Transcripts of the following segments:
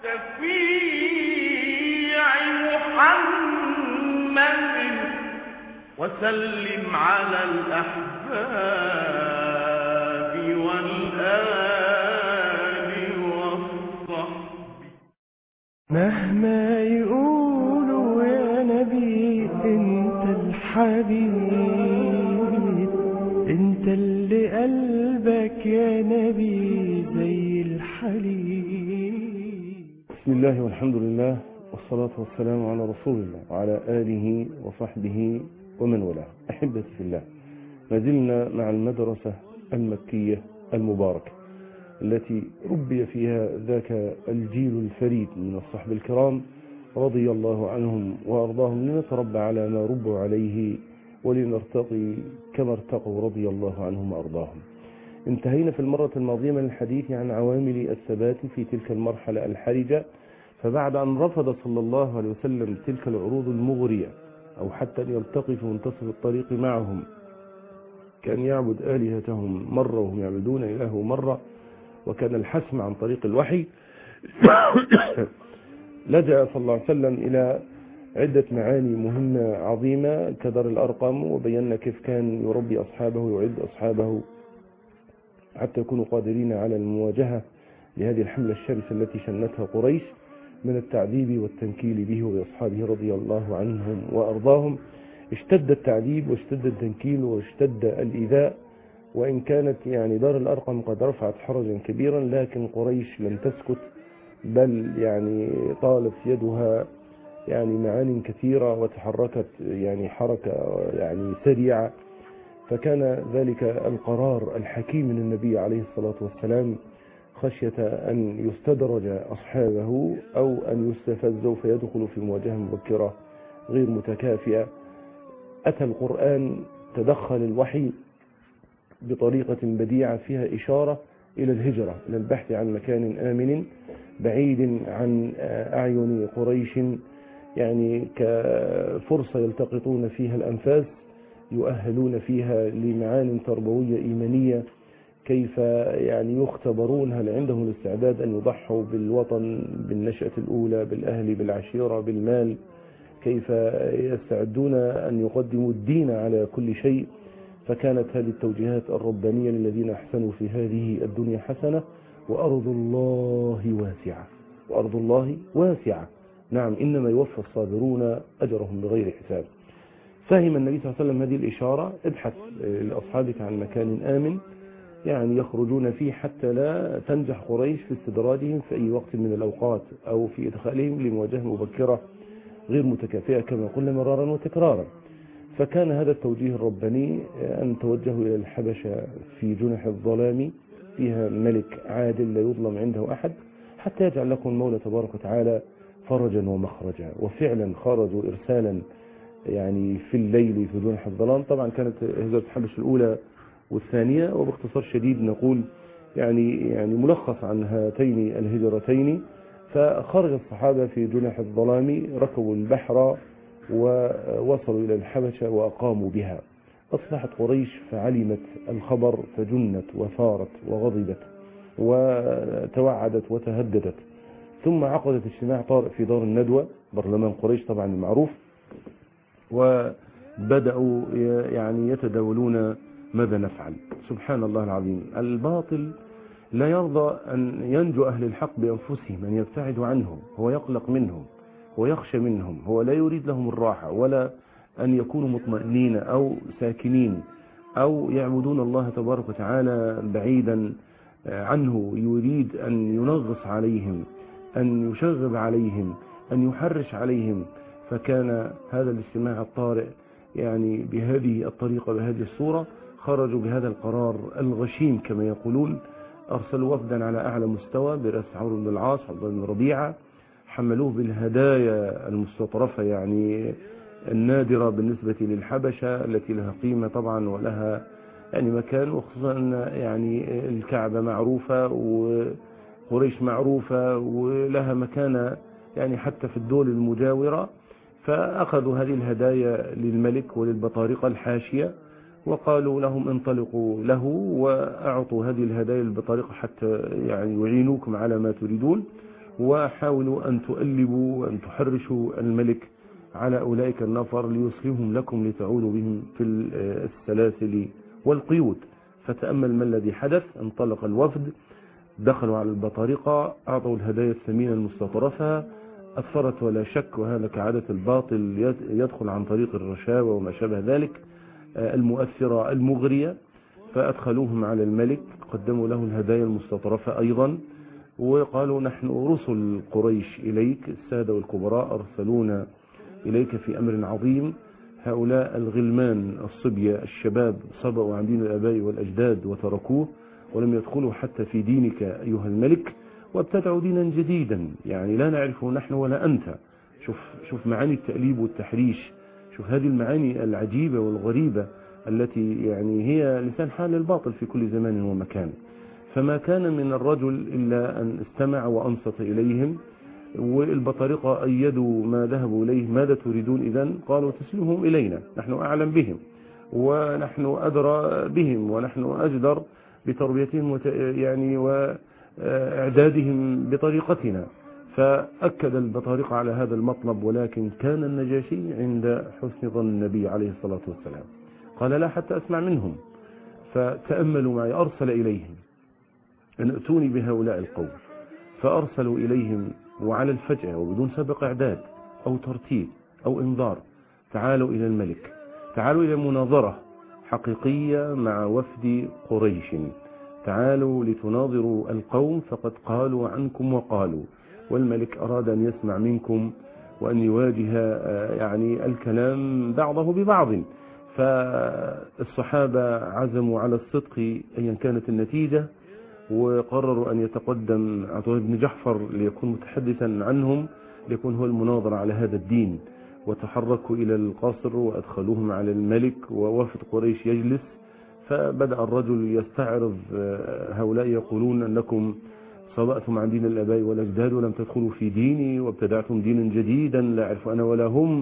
شفيع محمد وسلم على الأحباب والآل والصحب. مهما يقولوا يا نبي انت الحبيب، انت اللي قلبك يا نبي زي الحليب. بسم الله والحمد لله والصلاة والسلام على رسول الله وعلى آله وصحبه ومن والاه. أحبتي في الله، ما زلنا مع المدرسة المكية المباركة التي ربي فيها ذاك الجيل الفريد من الصحب الكرام رضي الله عنهم وأرضاهم، لنتربى على ما ربوا عليه ولنرتقي كما ارتقوا رضي الله عنهم وأرضاهم. انتهينا في المرة الماضية من الحديث عن عوامل الثبات في تلك المرحلة الحرجة، فبعد أن رفض صلى الله عليه وسلم تلك العروض المغرية أو حتى أن يلتقي في منتصف الطريق معهم، كان يعبد آلهتهم مرة وهم يعبدون إله مرة، وكان الحسم عن طريق الوحي. لجأ صلى الله عليه وسلم إلى عدة معاني مهمة عظيمة كدار الأرقم، وبينا كيف كان يربي أصحابه ويعد أصحابه حتى يكونوا قادرين على المواجهة لهذه الحملة الشرسة التي شنتها قريش من التعذيب والتنكيل به وبأصحابه رضي الله عنهم وأرضاهم. اشتد التعذيب واشتد التنكيل واشتد الإيذاء، وإن كانت دار الأرقم قد رفعت حرجا كبيرا، لكن قريش لم تسكت، بل طالت يدها معان كثيرة وتحركت حركة سريعة. فكان ذلك القرار الحكيم من النبي عليه الصلاة والسلام خشية أن يستدرج أصحابه أو أن يستفزوا فيدخلوا في مواجهة مبكرة غير متكافئة. أتى القرآن، تدخل الوحي بطريقة بديعة فيها إشارة إلى الهجرة، إلى البحث عن مكان آمن بعيد عن أعين قريش، كفرصة يلتقطون فيها الأنفاس، يؤهلون فيها لمعان تربوية إيمانية، كيف يختبرون هل عندهم الاستعداد أن يضحوا بالوطن، بالنشأة الأولى، بالأهل، بالعشيرة، بالمال، كيف يستعدون أن يقدموا الدين على كل شيء. فكانت هذه التوجيهات الربانية للذين أحسنوا في هذه الدنيا حسنة وأرض الله واسعة، وأرض الله واسعة، نعم، إنما يوفى الصابرون أجرهم بغير حساب. فهم النبي صلى الله عليه وسلم هذه الإشارة، ابحث لأصحابك عن مكان آمن يخرجون فيه حتى لا تنجح قريش في استدراجهم في أي وقت من الأوقات أو في إدخالهم لمواجهة مبكرة غير متكافئة كما قلنا مرارا وتكرارا. فكان هذا التوجيه الرباني أن توجهوا إلى الحبشة في جنح الظلام، فيها ملك عادل لا يظلم عنده أحد، حتى يجعل لكم المولى تبارك وتعالى فرجا ومخرجا. وفعلا خرجوا إرسالا في الليل في جنح الظلام. طبعا كانت هجرة الحبش الأولى والثانية، وباختصار شديد نقول ملخص عن هاتين الهجرتين. فخرج الصحابة في جنح الظلام، ركبوا البحر ووصلوا إلى الحبشة وأقاموا بها. أصبحت قريش فعلمت الخبر فجنت وثارت وغضبت وتوعدت وتهددت، ثم عقدت اجتماع طارئ في دار الندوة، برلمان قريش طبعا المعروف، وبدأوا يتداولون ماذا نفعل. سبحان الله العظيم، الباطل لا يرضى أن ينجو أهل الحق بأنفسهم، أن يبتعدوا عنهم، هو يقلق منهم، هو يخشى منهم، هو لا يريد لهم الراحة ولا أن يكونوا مطمئنين أو ساكنين أو يعبدون الله تبارك وتعالى بعيدا عنه. يريد أن ينغص عليهم، أن يشغب عليهم، أن يحرش عليهم. فكان هذا الاجتماع الطارئ بهذه الطريقة، بهذه الصورة، خرجوا بهذا القرار الغشيم كما يقولون. أرسلوا وفدا على أعلى مستوى برأس عمرو بن العاص، عبد الله بن ربيعة، حملوه بالهدايا المستطرفة النادرة بالنسبة للحبشة التي لها قيمة طبعا ولها مكان، وخصوصا أن الكعبة معروفة وقريش معروفة ولها مكانة حتى في الدول المجاورة. فأخذوا هذه الهدايا للملك وللبطارقة الحاشية وقالوا لهم انطلقوا له وأعطوا هذه الهدايا للبطارقة حتى يعينوكم على ما تريدون. وحاولوا أن تؤلبوا وأن تحرشوا الملك على أولئك النفر ليصلهم لكم لتعودوا بهم في السلاسل والقيود. فتأمل ما الذي حدث. انطلق الوفد، دخلوا على البطارقة، أعطوا الهدايا الثمينة المستطرفة، أثرت ولا شك، وهذا كعادة الباطل يدخل عن طريق الرشاوى وما شابه ذلك المؤثرة المغرية. فأدخلوهم على الملك، قدموا له الهدايا المستطرفة أيضا، وقالوا نحن رسل قريش إليك، السادة والكبراء أرسلونا إليك في أمر عظيم. هؤلاء الغلمان الصبية الشباب صبأوا عن دين الآباء والأجداد وتركوه ولم يدخلوا حتى في دينك أيها الملك، وابتدعوا دينا جديدا يعني لا نعرفه نحن ولا أنت. شوف معاني التأليب والتحريش، شوف هذه المعاني العجيبة والغريبة التي يعني هي لسان حال الباطل في كل زمان ومكان. فما كان من الرجل إلا أن استمع وأنصت إليهم، والبطارقة أيدوا ما ذهبوا إليه. ماذا تريدون إذن؟ قالوا تسلمهم إلينا، نحن أعلم بهم ونحن أدرى بهم ونحن أجدر بتربيتهم يعني وإعدادهم بطريقتنا. فأكد البطارقة على هذا المطلب، ولكن كان النجاشي عند حسن ظن النبي عليه الصلاة والسلام، قال لا حتى أسمع منهم. فتأملوا معي، أرسل إليهم أن ائتوني بهؤلاء القوم، فأرسلوا إليهم وعلى الفجأة وبدون سابق إعداد أو ترتيب أو إنذار، تعالوا إلى الملك، تعالوا إلى مناظرة حقيقية مع وفد قريش، تعالوا لتناظروا القوم فقد قالوا عنكم وقالوا. والملك أراد أن يسمع منكم وأن يواجه يعني الكلام بعضه ببعض. فالصحابة عزموا على الصدق أيا كانت النتيجة، وقرروا أن يتقدم عبد الله بن جحفر ليكون متحدثا عنهم، ليكون هو المناظر على هذا الدين. وتحركوا إلى القصر وأدخلوهم على الملك ووفد قريش يجلس. فبدأ الرجل يستعرض هؤلاء يقولون أنكم صبأتم عن دين الآباء والأجداد ولم تدخلوا في ديني وابتدعتم دينا جديدا لا أعرف أنا ولا هم،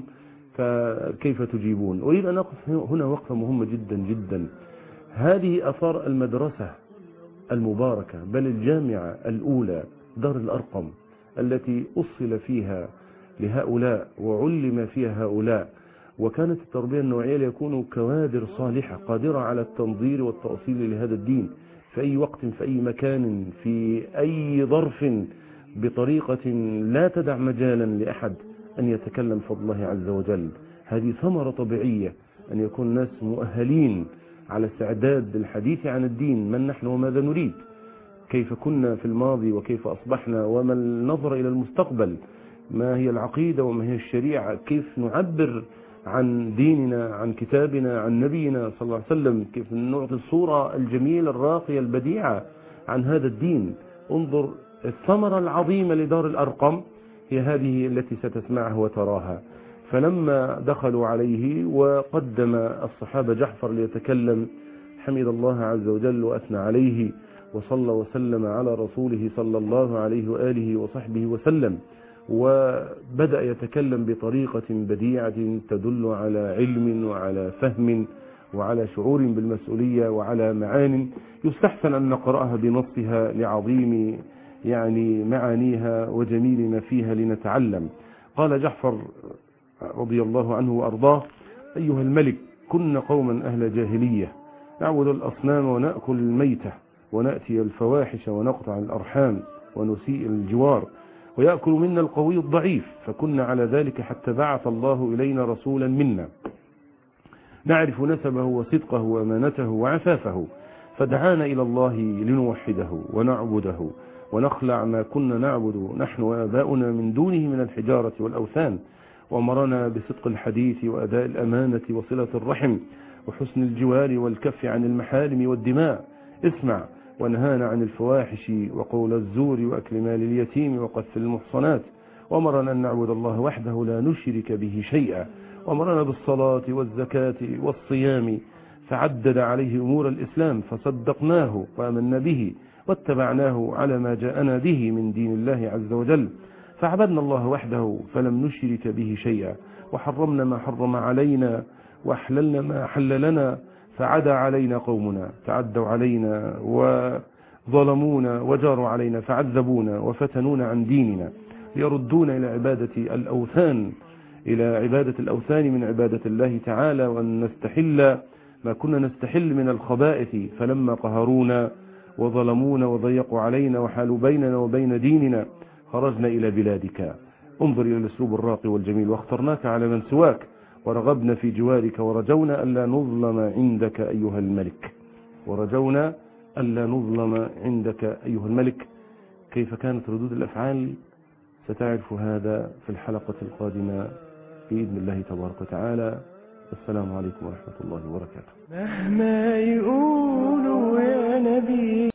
فكيف تجيبون؟ أريد أن أقف هنا وقفة مهمة جدا جدا. هذه أثار المدرسة المباركة بل الجامعة الأولى دار الأرقم التي أصل فيها لهؤلاء وعلم فيها هؤلاء، وكانت التربية النوعية ليكونوا كوادر صالحة قادرة على التنظير والتأصيل لهذا الدين في أي وقت في أي مكان في أي ظرف بطريقة لا تدع مجالا لأحد أن يتكلم فضل الله عز وجل. هذه ثمرة طبيعية أن يكون الناس مؤهلين على استعداد الحديث عن الدين، من نحن وماذا نريد، كيف كنا في الماضي وكيف أصبحنا، وما النظر إلى المستقبل، ما هي العقيدة وما هي الشريعة، كيف نعبر عن ديننا عن كتابنا عن نبينا صلى الله عليه وسلم، كيف نعطي الصورة الجميلة الراقية البديعة عن هذا الدين. انظر الثمرة العظيمة لدار الأرقم هي هذه التي ستسمعها وتراها. فلما دخلوا عليه وقدم الصحابة جحفر ليتكلم، حمد الله عز وجل وأثنى عليه وصلى وسلم على رسوله صلى الله عليه وآله وصحبه وسلم، وبدأ يتكلم بطريقة بديعة تدل على علم وعلى فهم وعلى شعور بالمسؤولية وعلى معان يستحسن أن نقرأها بنصها لعظيم يعني معانيها وجميل ما فيها لنتعلم. قال جحفر رضي الله عنه وأرضاه: أيها الملك، كنا قوما أهل جاهلية نعبد الأصنام ونأكل الميتة ونأتي الفواحش ونقطع الأرحام ونسيء الجوار ويأكل منا القوي الضعيف، فكنا على ذلك حتى بعث الله إلينا رسولا منا نعرف نسبه وصدقه وأمانته وعفافه، فدعانا إلى الله لنوحده ونعبده ونخلع ما كنا نعبد نحن وآباؤنا من دونه من الحجارة والأوثان، وأمرنا بصدق الحديث وأداء الأمانة وصلة الرحم وحسن الجوار والكف عن المحارم والدماء. اسمع، ونهانا عن الفواحش وقول الزور وأكل مال اليتيم وقذف المحصنات، وأمرنا أن نعبد الله وحده لا نشرك به شيئا، وأمرنا بالصلاة والزكاة والصيام، فعدد عليه أمور الإسلام فصدقناه وآمنا به واتبعناه على ما جاءنا به من دين الله عز وجل، فعبدنا الله وحده فلم نشرك به شيئا، وحرمنا ما حرم علينا وأحللنا ما حل لنا، فعدا علينا قومنا، تعدوا علينا ظلمونا وجاروا علينا فعذبونا وفتنونا عن ديننا ليردونا إلى عبادة الأوثان، إلى عبادة الأوثان من عبادة الله تعالى، وأن نستحل ما كنا نستحل من الخبائث، فلما قهرونا وظلمونا وضيقوا علينا وحالوا بيننا وبين ديننا خرجنا إلى بلادك. انظر إلى الأسلوب الراقي والجميل، واخترناك على من سواك ورغبنا في جوارك ورجونا ألا نظلم عندك أيها الملك، ورجونا ألا نظلم عندك أيها الملك. كيف كانت ردود الأفعال ستعرف هذا في الحلقة القادمة بإذن الله تبارك وتعالى. السلام عليكم ورحمة الله وبركاته. مهما يقولوا يا نبي